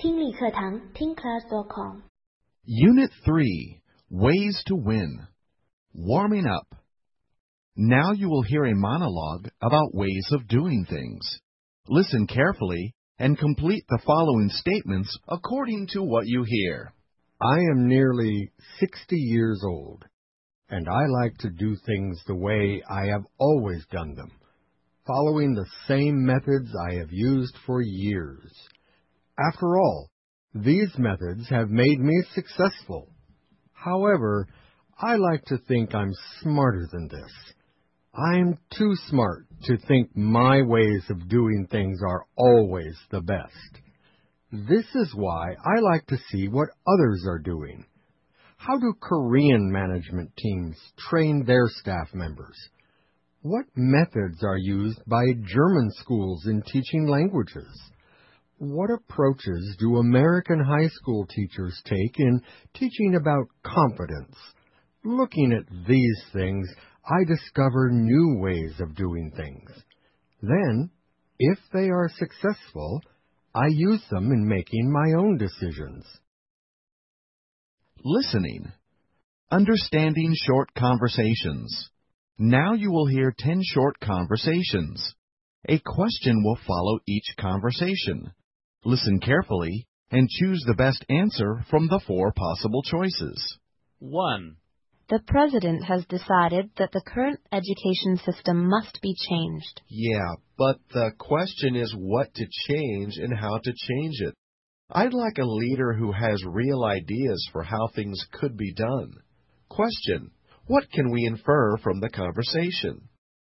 听力课堂听class.com Unit 3, Ways to Win. Warming up. Now you will hear a monologue about ways of doing things. Listen carefully and complete the following statements according to what you hear. I am nearly 60 years old, and I like to do things the way I have always done them, following the same methods I have used for years. After all, these methods have made me successful. However, I like to think I'm smarter than this. I'm too smart to think my ways of doing things are always the best. This is why I like to see what others are doing. How do Korean management teams train their staff members? What methods are used by German schools in teaching languages? What approaches do American high school teachers take in teaching about confidence? Looking at these things, I discover new ways of doing things. Then, if they are successful, I use them in making my own decisions. Listening. Understanding short conversations. Now you will hear 10 short conversations. A question will follow each conversation. Listen carefully and choose the best answer from the 4 possible choices. 1. The President has decided that the current education system must be changed. Yeah, but the question is what to change and how to change it. I'd like a leader who has real ideas for how things could be done. Question: what can we infer from the conversation?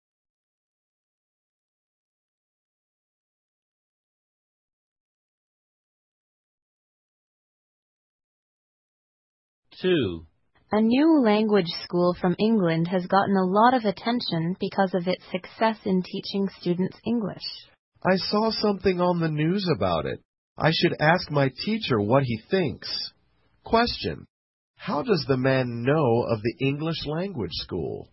Two. A new language school from England has gotten a lot of attention because of its success in teaching students English. I saw something on the news about it. I should ask my teacher what he thinks. Question: how does the man know of the English language school?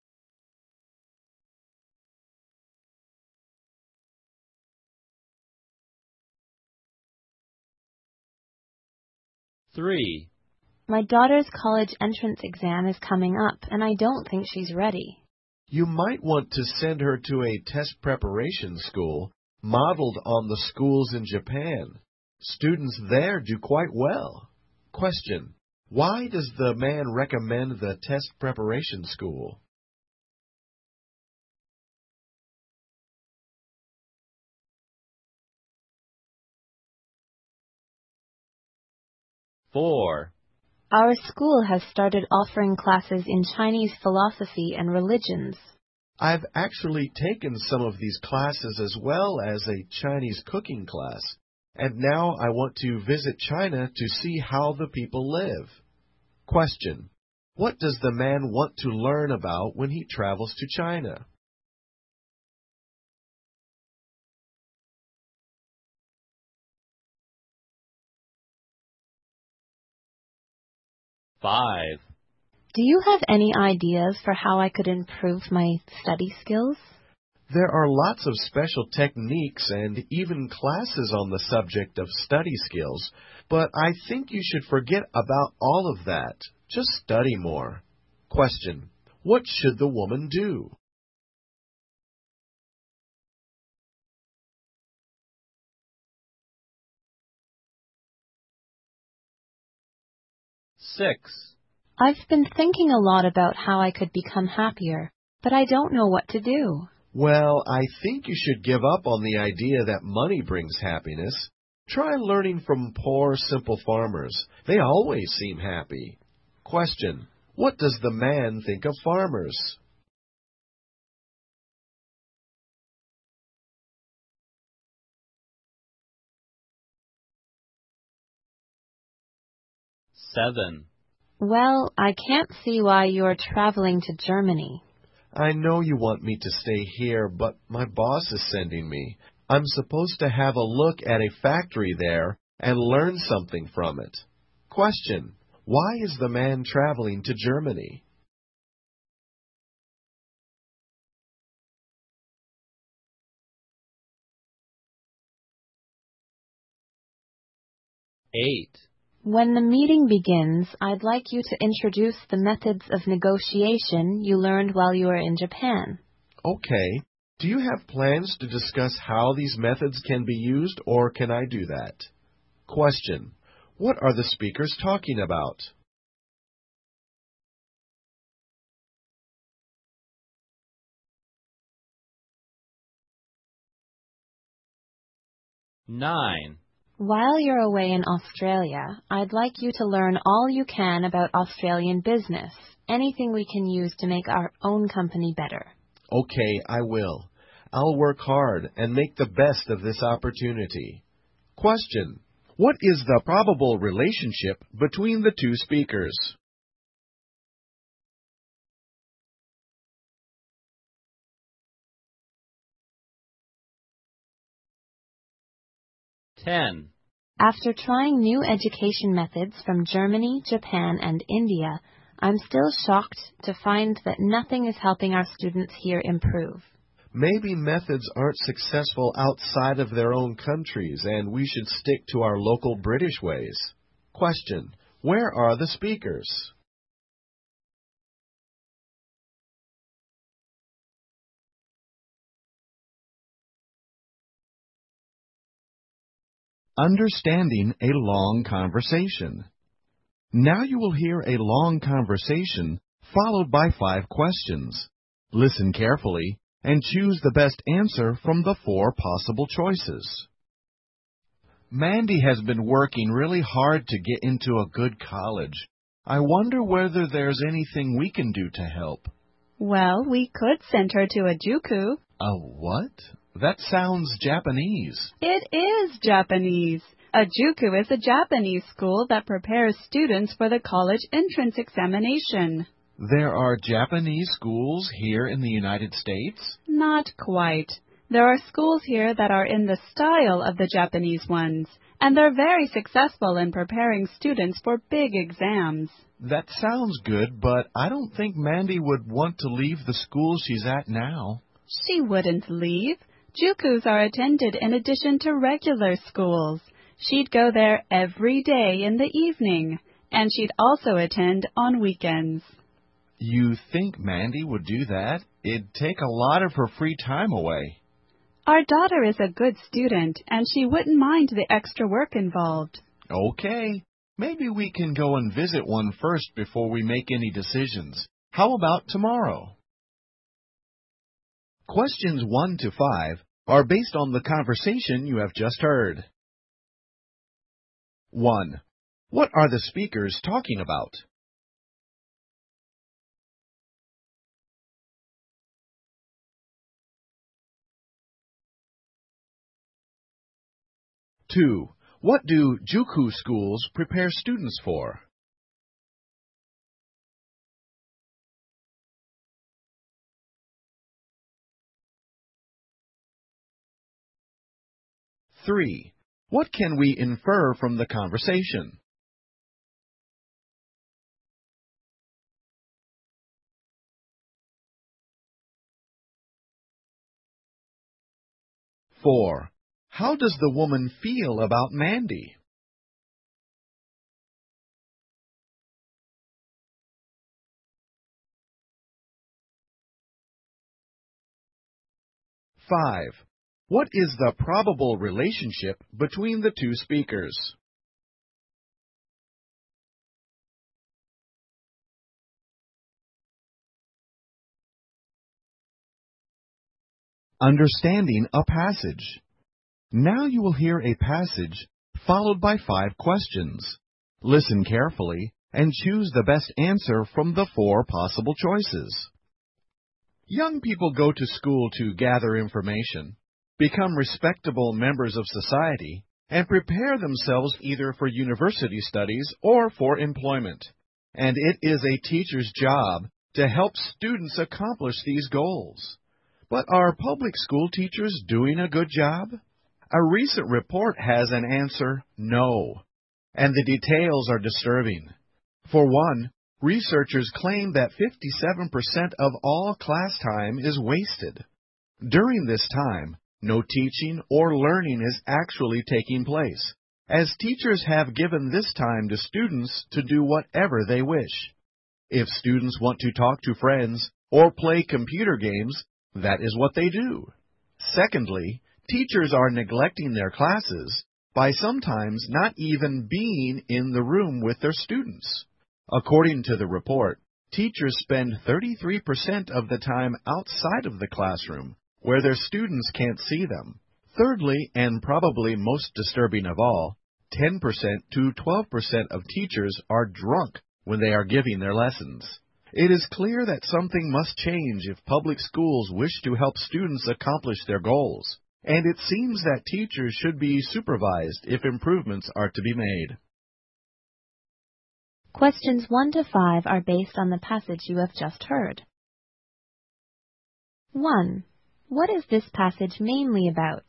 Three. My daughter's college entrance exam is coming up, and I don't think she's ready. You might want to send her to a test preparation school modeled on the schools in Japan. Students there do quite well. Question: why does the man recommend the test preparation school? Four. Our school has started offering classes in Chinese philosophy and religions. I've actually taken some of these classes as well as a Chinese cooking class, and now I want to visit China to see how the people live. Question: what does the man want to learn about when he travels to China? Five. Do you have any ideas for how I could improve my study skills? There are lots of special techniques and even classes on the subject of study skills, but I think you should forget about all of that. Just study more. Question: what should the woman do? Six. I've been thinking a lot about how I could become happier, but I don't know what to do. Well, I think you should give up on the idea that money brings happiness. Try learning from poor, simple farmers. They always seem happy. Question: what does the man think of farmers? Seven. Well, I can't see why you're traveling to Germany. I know you want me to stay here, but my boss is sending me. I'm supposed to have a look at a factory there and learn something from it. Question: why is the man traveling to Germany? 8. When the meeting begins, I'd like you to introduce the methods of negotiation you learned while you were in Japan. Okay. Do you have plans to discuss how these methods can be used, or can I do that? Question. What are the speakers talking about? Nine. While you're away in Australia, I'd like you to learn all you can about Australian business, anything we can use to make our own company better. Okay, I will. I'll work hard and make the best of this opportunity. Question. What is the probable relationship between the two speakers? Ten. After trying new education methods from Germany, Japan, and India, I'm still shocked to find that nothing is helping our students here improve. Maybe methods aren't successful outside of their own countries, and we should stick to our local British ways. Question. Where are the speakers? Understanding a long conversation. Now you will hear a long conversation followed by 5 questions. Listen carefully and choose the best answer from the 4 possible choices. Mandy has been working really hard to get into a good college. I wonder whether there's anything we can do to help. Well, we could send her to a juku. A what? That sounds Japanese. It is Japanese. A juku is a Japanese school that prepares students for the college entrance examination. There are Japanese schools here in the United States? Not quite. There are schools here that are in the style of the Japanese ones, and they're very successful in preparing students for big exams. That sounds good, but I don't think Mandy would want to leave the school she's at now. She wouldn't leave. Jukus are attended in addition to regular schools. She'd go there every day in the evening, and she'd also attend on weekends. You think Mandy would do that? It'd take a lot of her free time away. Our daughter is a good student, and she wouldn't mind the extra work involved. Okay. Maybe we can go and visit one first before we make any decisions. How about tomorrow? Questions 1 to 5 are based on the conversation you have just heard. 1. What are the speakers talking about? 2. What do juku schools prepare students for? 3. What can we infer from the conversation? 4. How does the woman feel about Mandy? 5. What is the probable relationship between the two speakers? Understanding a passage. Now you will hear a passage followed by 5 questions. Listen carefully and choose the best answer from the 4 possible choices. Young people go to school to gather information, become respectable members of society, and prepare themselves either for university studies or for employment. And it is a teacher's job to help students accomplish these goals. But are public school teachers doing a good job? A recent report has an answer, no. And the details are disturbing. For one, researchers claim that 57% of all class time is wasted. During this time, no teaching or learning is actually taking place, as teachers have given this time to students to do whatever they wish. If students want to talk to friends or play computer games, that is what they do. Secondly, teachers are neglecting their classes by sometimes not even being in the room with their students. According to the report, teachers spend 33% of the time outside of the classroom, where their students can't see them. Thirdly, and probably most disturbing of all, 10% to 12% of teachers are drunk when they are giving their lessons. It is clear that something must change if public schools wish to help students accomplish their goals, and it seems that teachers should be supervised if improvements are to be made. Questions 1 to 5 are based on the passage you have just heard. 1. What is this passage mainly about?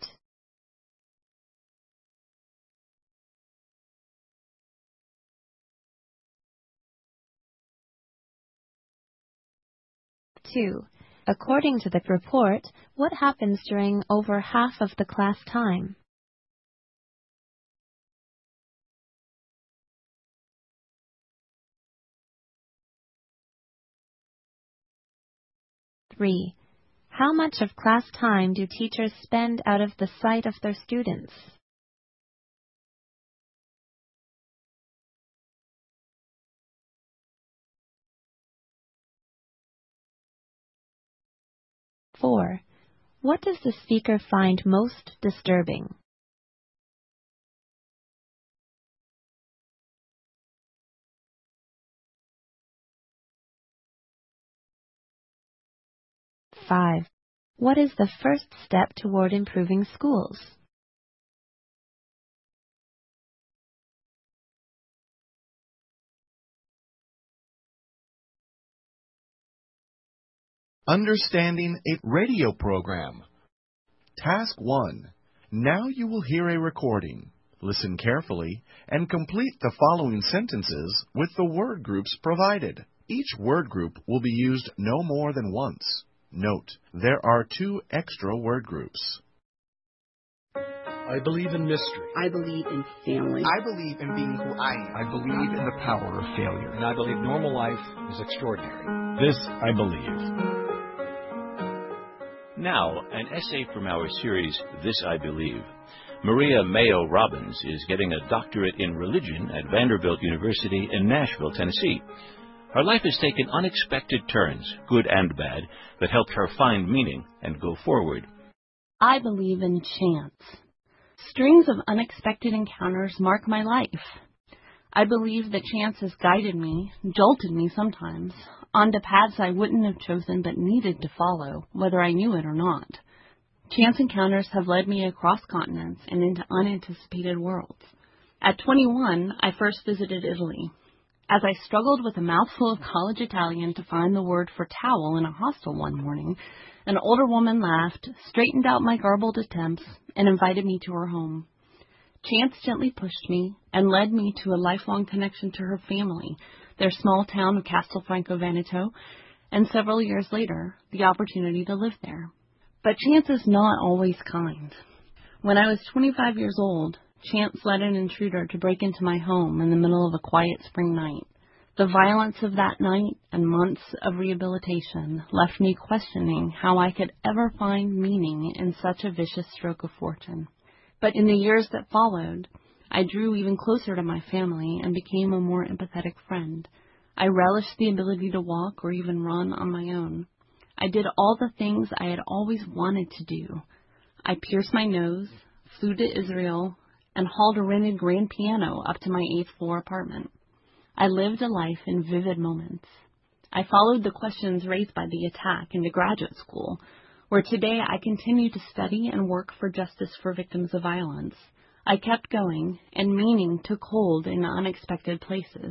2. According to the report, what happens during over half of the class time? 3. How much of class time do teachers spend out of the sight of their students? 4. What does the speaker find most disturbing? 5. What is the first step toward improving schools? Understanding a radio program. Task 1. Now you will hear a recording. Listen carefully and complete the following sentences with the word groups provided. Each word group will be used no more than once. Note, there are 2 extra word groups. I believe in mystery. I believe in family. I believe in being who I am. I believe in the power of failure. And I believe normal life is extraordinary. This I believe. Now, an essay from our series, This I Believe. Maria Mayo Robbins is getting a doctorate in religion at Vanderbilt University in Nashville, Tennessee. Her life has taken unexpected turns, good and bad, that helped her find meaning and go forward. I believe in chance. Strings of unexpected encounters mark my life. I believe that chance has guided me, jolted me sometimes, onto paths I wouldn't have chosen but needed to follow, whether I knew it or not. Chance encounters have led me across continents and into unanticipated worlds. At 21, I first visited Italy. As I struggled with a mouthful of college Italian to find the word for towel in a hostel one morning, an older woman laughed, straightened out my garbled attempts, and invited me to her home. Chance gently pushed me and led me to a lifelong connection to her family, their small town of Castelfranco Veneto, and several years later, the opportunity to live there. But chance is not always kind. When I was 25 years old, chance led an intruder to break into my home in the middle of a quiet spring night. The violence of that night and months of rehabilitation left me questioning how I could ever find meaning in such a vicious stroke of fortune. But in the years that followed, I drew even closer to my family and became a more empathetic friend. I relished the ability to walk or even run on my own. I did all the things I had always wanted to do. I pierced my nose, flew to Israel, and hauled a rented grand piano up to my 8th floor apartment. I lived a life in vivid moments. I followed the questions raised by the attack into graduate school, where today I continue to study and work for justice for victims of violence. I kept going, and meaning took hold in unexpected places.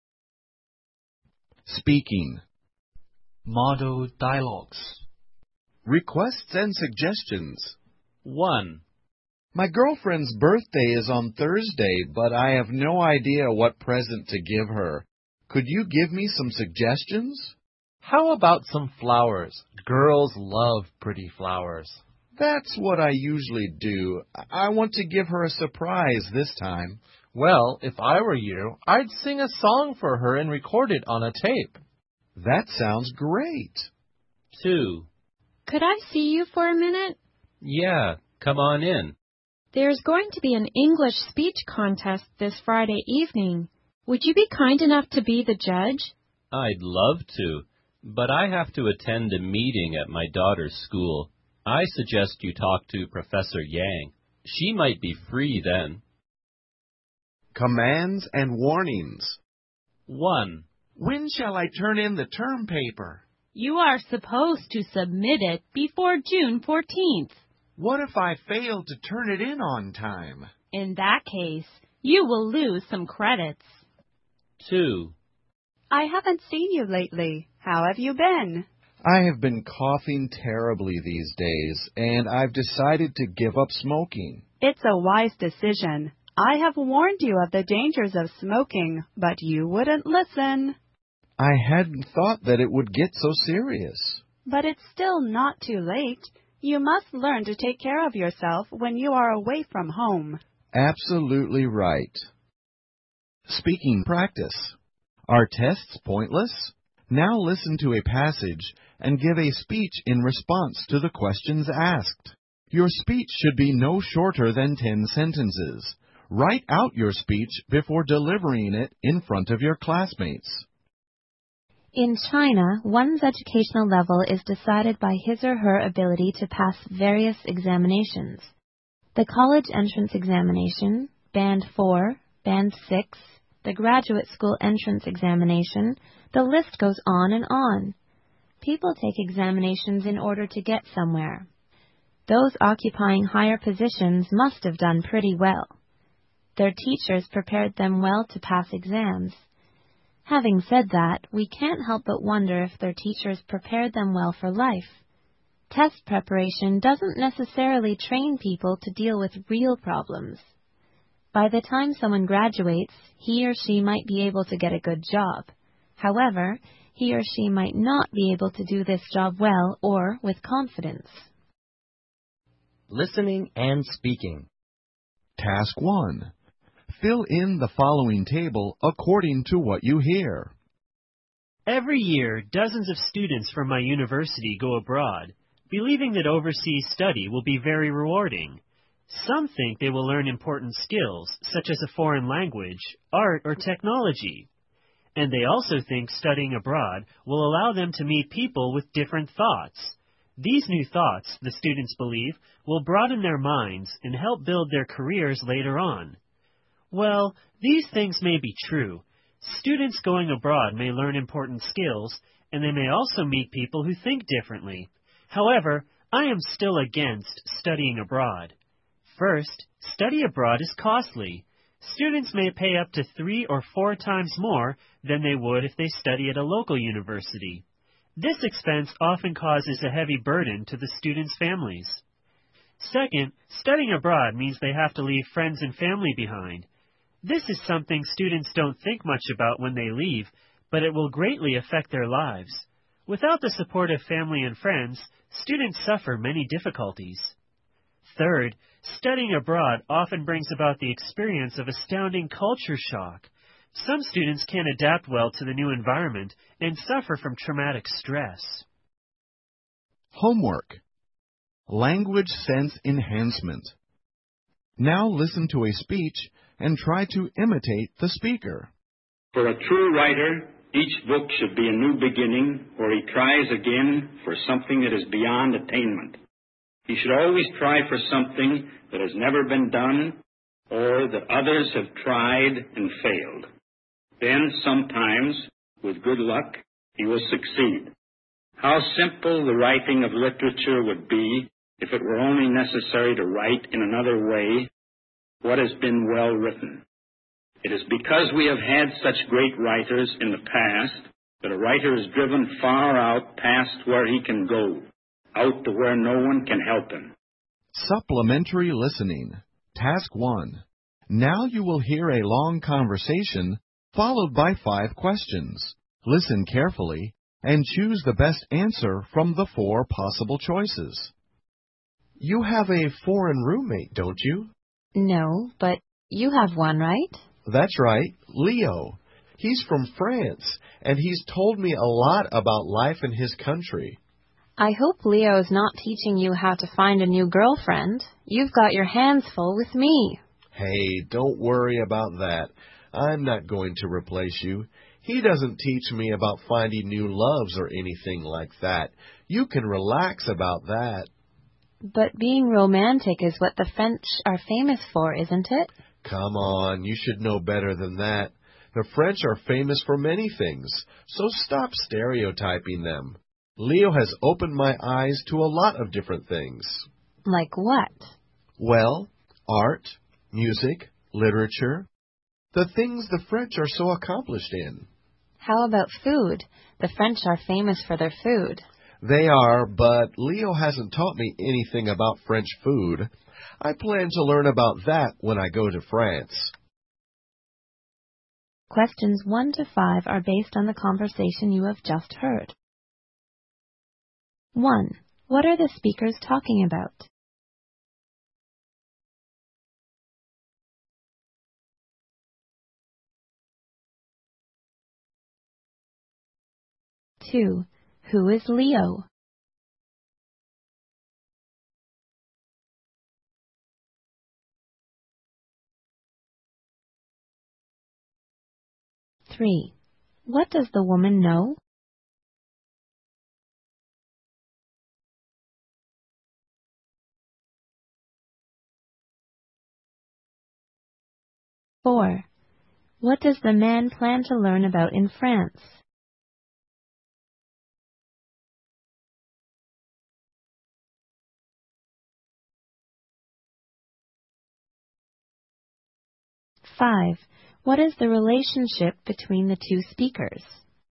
Speaking. Model dialogues. Requests and suggestions. 1. My girlfriend's birthday is on Thursday, but I have no idea what present to give her. Could you give me some suggestions? How about some flowers? Girls love pretty flowers. That's what I usually do. I want to give her a surprise this time. Well, if I were you, I'd sing a song for her and record it on a tape. That sounds great. 2. Could I see you for a minute? Yeah, come on in. There's going to be an English speech contest this Friday evening. Would you be kind enough to be the judge? I'd love to, but I have to attend a meeting at my daughter's school. I suggest you talk to Professor Yang. She might be free then. Commands and warnings. 1. When shall I turn in the term paper? You are supposed to submit it before June 14th. What if I fail to turn it in on time? In that case, you will lose some credits. 2. I haven't seen you lately. How have you been? I have been coughing terribly these days, and I've decided to give up smoking. It's a wise decision. I have warned you of the dangers of smoking, but you wouldn't listen. I hadn't thought that it would get so serious. But it's still not too late. You must learn to take care of yourself when you are away from home. Absolutely right. Speaking practice. Are tests pointless? Now listen to a passage and give a speech in response to the questions asked. Your speech should be no shorter than 10 sentences. Write out your speech before delivering it in front of your classmates. In China, one's educational level is decided by his or her ability to pass various examinations. The college entrance examination, Band 4, Band 6, the graduate school entrance examination, the list goes on and on. People take examinations in order to get somewhere. Those occupying higher positions must have done pretty well. Their teachers prepared them well to pass exams. Having said that, we can't help but wonder if their teachers prepared them well for life. Test preparation doesn't necessarily train people to deal with real problems. By the time someone graduates, he or she might be able to get a good job. However, he or she might not be able to do this job well or with confidence. Listening and speaking. Task 1. Fill in the following table according to what you hear. Every year, dozens of students from my university go abroad, believing that overseas study will be very rewarding. Some think they will learn important skills, such as a foreign language, art, or technology. And they also think studying abroad will allow them to meet people with different thoughts. These new thoughts, the students believe, will broaden their minds and help build their careers later on. Well, these things may be true. Students going abroad may learn important skills, and they may also meet people who think differently. However, I am still against studying abroad. First, study abroad is costly. Students may pay up to 3 or 4 times more than they would if they study at a local university. This expense often causes a heavy burden to the students' families. Second, studying abroad means they have to leave friends and family behind. This is something students don't think much about when they leave, but it will greatly affect their lives. Without the support of family and friends, students suffer many difficulties. Third, studying abroad often brings about the experience of astounding culture shock. Some students can't adapt well to the new environment and suffer from traumatic stress. Homework. Language sense enhancement. Now listen to a speech and try to imitate the speaker. For a true writer, each book should be a new beginning, or he tries again for something that is beyond attainment. He should always try for something that has never been done, or that others have tried and failed. Then, sometimes, with good luck, he will succeed. How simple the writing of literature would be if it were only necessary to write in another way what has been well written. It is because we have had such great writers in the past that a writer is driven far out past where he can go, out to where no one can help him. Supplementary listening. Task 1. Now you will hear a long conversation followed by 5 questions. Listen carefully and choose the best answer from the 4 possible choices. You have a foreign roommate, don't you? No, but you have one, right? That's right, Leo. He's from France, and he's told me a lot about life in his country. I hope Leo's not teaching you how to find a new girlfriend. You've got your hands full with me. Hey, don't worry about that. I'm not going to replace you. He doesn't teach me about finding new loves or anything like that. You can relax about that. But being romantic is what the French are famous for, isn't it? Come on, you should know better than that. The French are famous for many things, so stop stereotyping them. Leo has opened my eyes to a lot of different things. Like what? Well, art, music, literature, the things the French are so accomplished in. How about food? The French are famous for their food. They are, but Leo hasn't taught me anything about French food. I plan to learn about that when I go to France. Questions 1 to 5 are based on the conversation you have just heard. 1. What are the speakers talking about? 2. Who is Leo? 3. What does the woman know? 4. What does the man plan to learn about in France? 5. What is the relationship between the two speakers?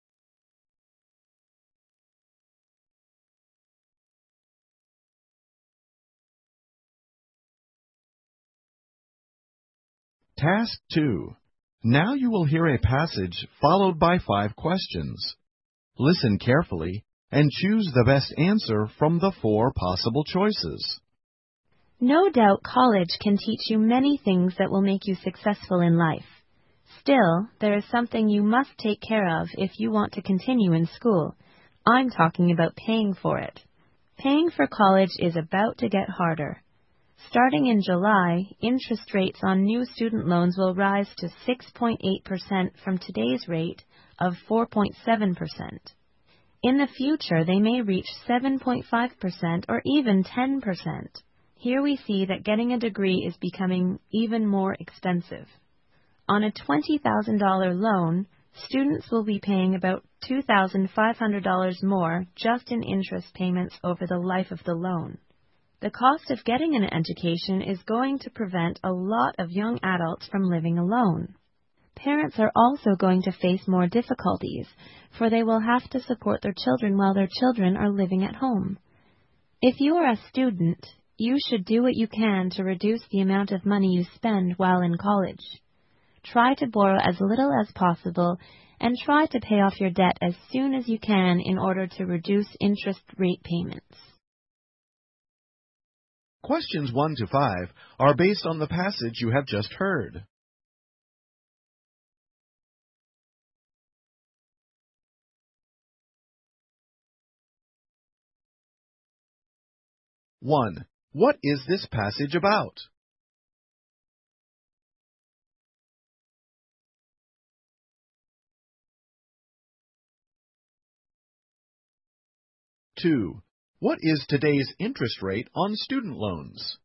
Task 2. Now you will hear a passage followed by 5 questions. Listen carefully and choose the best answer from the 4 possible choices. No doubt college can teach you many things that will make you successful in life. Still, there is something you must take care of if you want to continue in school. I'm talking about paying for it. Paying for college is about to get harder. Starting in July, interest rates on new student loans will rise to 6.8% from today's rate of 4.7%. In the future, they may reach 7.5% or even 10%. Here we see that getting a degree is becoming even more expensive. On a $20,000 loan, students will be paying about $2,500 more just in interest payments over the life of the loan. The cost of getting an education is going to prevent a lot of young adults from living alone. Parents are also going to face more difficulties, for they will have to support their children while their children are living at home. If you are a student, you should do what you can to reduce the amount of money you spend while in college. Try to borrow as little as possible and try to pay off your debt as soon as you can in order to reduce interest rate payments. Questions 1 to 5 are based on the passage you have just heard. One. What is this passage about? 2. What is today's interest rate on student loans?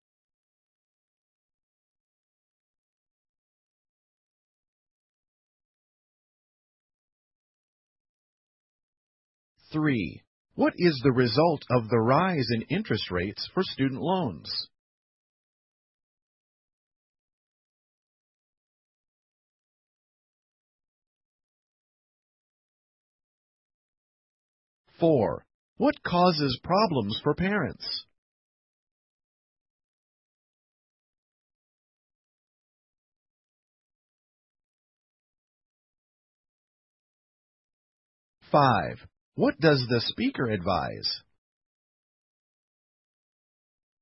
3. What is the result of the rise in interest rates for student loans? 4. What causes problems for parents? 5. What does the speaker advise?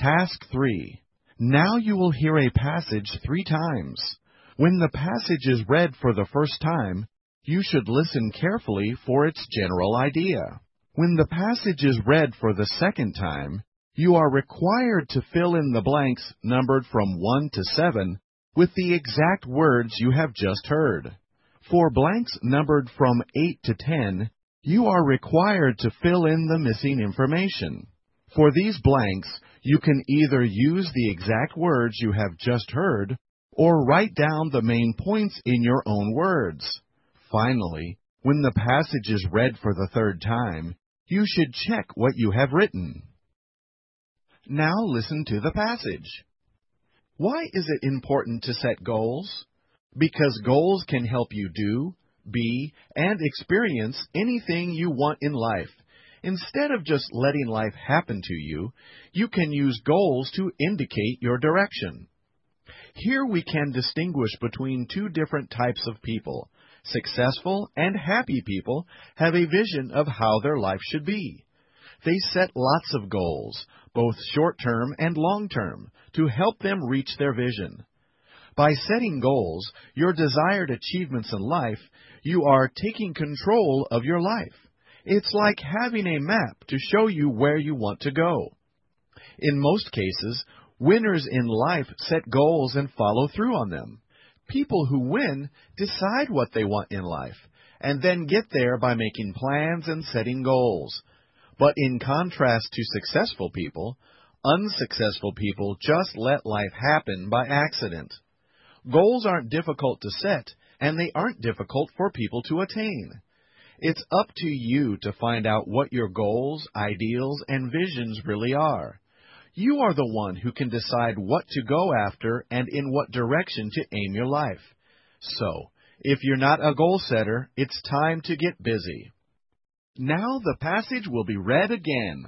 Task 3. Now you will hear a passage 3 times. When the passage is read for the first time, you should listen carefully for its general idea. When the passage is read for the second time, you are required to fill in the blanks numbered from 1 to 7 with the exact words you have just heard. For blanks numbered from 8 to 10, you are required to fill in the missing information. For these blanks, you can either use the exact words you have just heard or write down the main points in your own words. Finally, when the passage is read for the third time, you should check what you have written. Now listen to the passage. Why is it important to set goals? Because goals can help you do, be, and experience anything you want in life. Instead of just letting life happen to you, you can use goals to indicate your direction. Here we can distinguish between 2 different types of people. Successful and happy people have a vision of how their life should be. They set lots of goals, both short-term and long-term, to help them reach their vision. By setting goals, your desired achievements in life, you are taking control of your life. It's like having a map to show you where you want to go. In most cases, winners in life set goals and follow through on them. People who win decide what they want in life, and then get there by making plans and setting goals. But in contrast to successful people, unsuccessful people just let life happen by accident. Goals aren't difficult to set, and they aren't difficult for people to attain. It's up to you to find out what your goals, ideals, and visions really are. You are the one who can decide what to go after and in what direction to aim your life. So, if you're not a goal setter, it's time to get busy. Now the passage will be read again.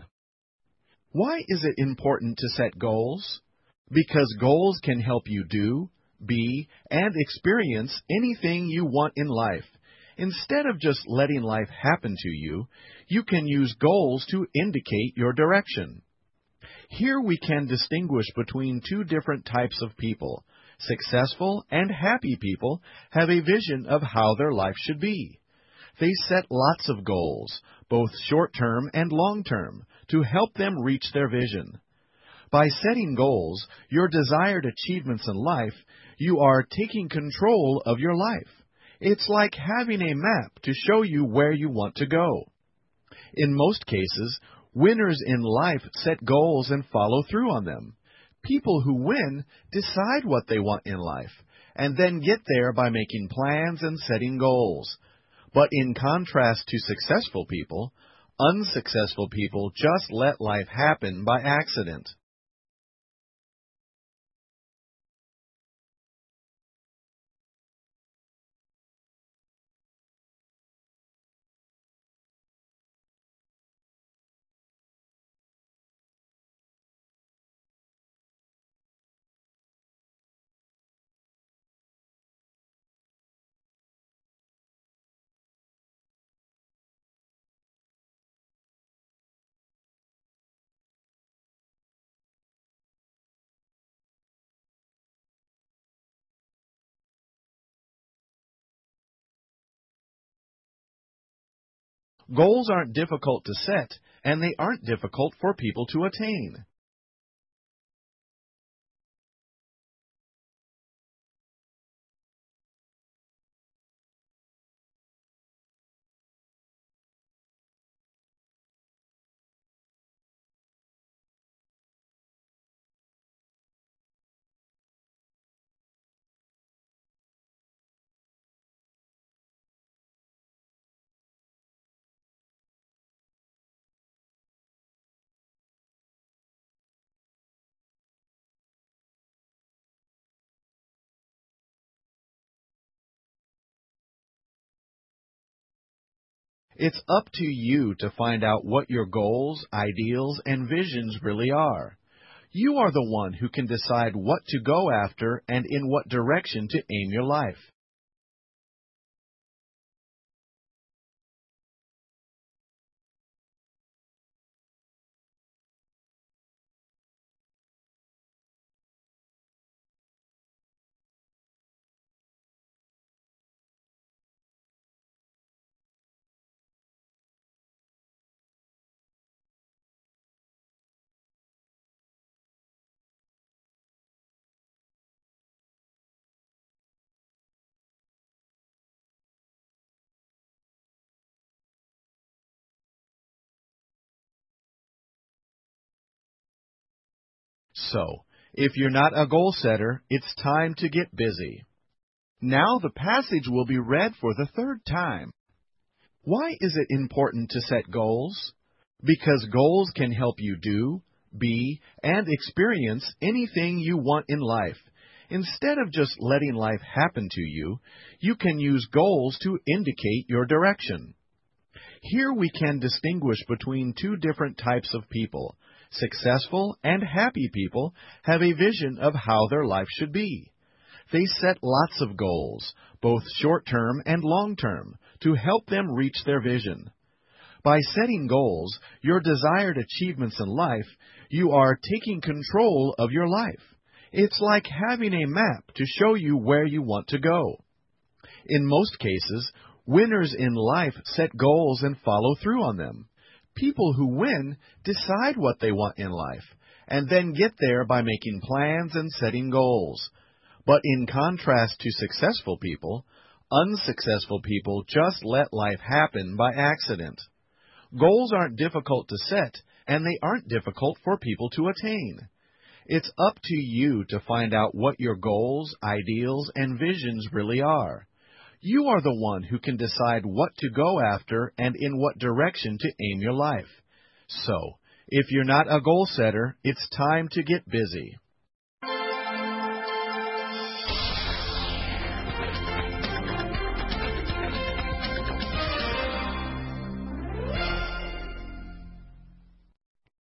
Why is it important to set goals? Because goals can help you do, be, and experience anything you want in life. Instead of just letting life happen to you, you can use goals to indicate your direction. Here we can distinguish between 2 different types of people. Successful and happy people have a vision of how their life should be. They set lots of goals, both short-term and long-term, to help them reach their vision. By setting goals, your desired achievements in life, you are taking control of your life. It's like having a map to show you where you want to go. In most cases, winners in life set goals and follow through on them. People who win decide what they want in life, and then get there by making plans and setting goals. But in contrast to successful people, unsuccessful people just let life happen by accident. Goals aren't difficult to set, and they aren't difficult for people to attain. It's up to you to find out what your goals, ideals, and visions really are. You are the one who can decide what to go after and in what direction to aim your life. So, if you're not a goal setter, it's time to get busy. Now the passage will be read for the third time. Why is it important to set goals? Because goals can help you do, be, and experience anything you want in life. Instead of just letting life happen to you, you can use goals to indicate your direction. Here we can distinguish between two different types of people. Successful and happy people have a vision of how their life should be. They set lots of goals, both short-term and long-term, to help them reach their vision. By setting goals, your desired achievements in life, you are taking control of your life. It's like having a map to show you where you want to go. In most cases, winners in life set goals and follow through on them. People who win decide what they want in life, and then get there by making plans and setting goals. But in contrast to successful people, unsuccessful people just let life happen by accident. Goals aren't difficult to set, and they aren't difficult for people to attain. It's up to you to find out what your goals, ideals, and visions really are. You are the one who can decide what to go after and in what direction to aim your life. So, if you're not a goal setter, it's time to get busy.